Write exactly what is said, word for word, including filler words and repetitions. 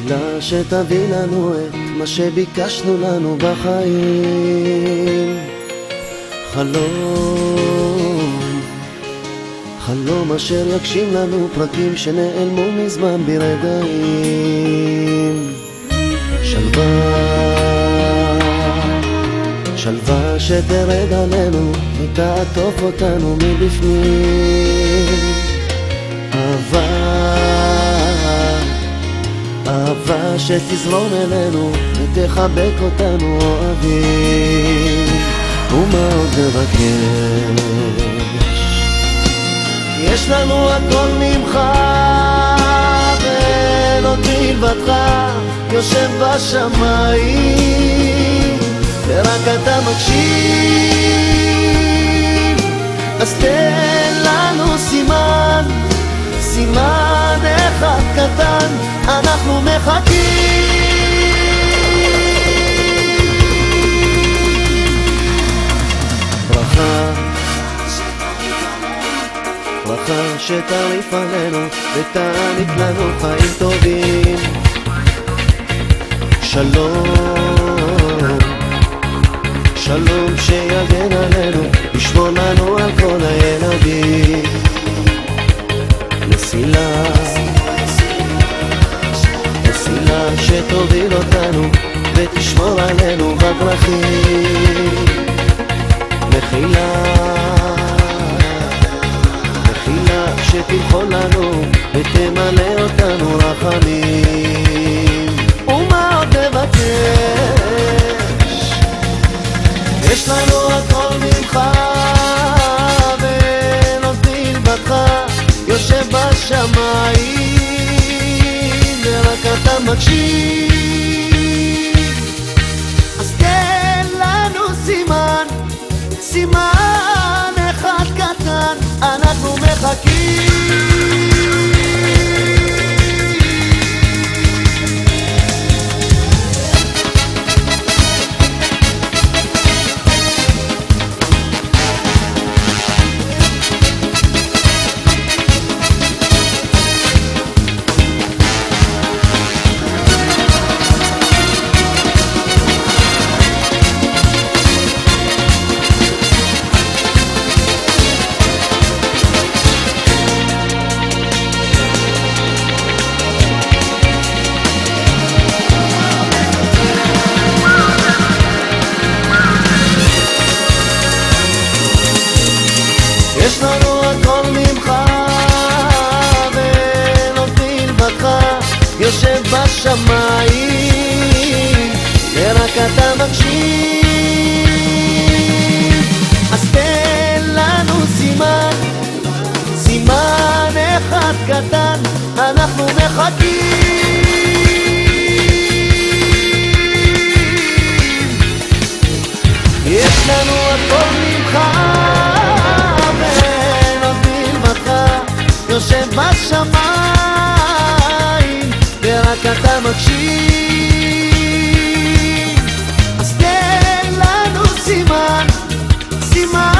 תפילה שתביא לנו את מה שביקשנו לנו בחיים. חלום, חלום אשר יגשים לנו פרקים שנעלמו מזמן ברגעים. שלווה, שלווה שתרד עלינו ותעטוף אותנו מבפנים. אהבה, אהבה שתזרום אלינו ותחבק אותנו אוהבים. ומה עוד נבקש? יש לנו הכל ממך ולא מלבדך יושב בשמיים ורק אתה מקשיב. אז תן לנו סימן, סימן אחד קטן, אנחנו מחכים. ברכה, ברכה שתריף עלינו ותעניק לנו חיים טובים. שלום, שלום שיגן עלינו, ישמור לנו על כל הילדים. מסילה, מסילה שתוביל אותנו ותשמור עלינו בדרכים. מחילה, מחילה שתמחול לנו ותמלא אותנו רחמים. ומה עוד נבקש? יש לנו הכל ממך ולא מלבדך יושב בשמיים ורק אתה מקשיב. אז תן לנו סימן, סימן אחד קטן, אנחנו מחכים. יש לנו הכל ממך ולא מלבדך יושב בשמיים ורק אתה מקשיב. אז תן לנו סימן, סימן אחד קטן, אנחנו מחכים. יש לנו הכל ממך יושב בשמיים ורק אתה מקשיב. אז תן לנו סימן, סימן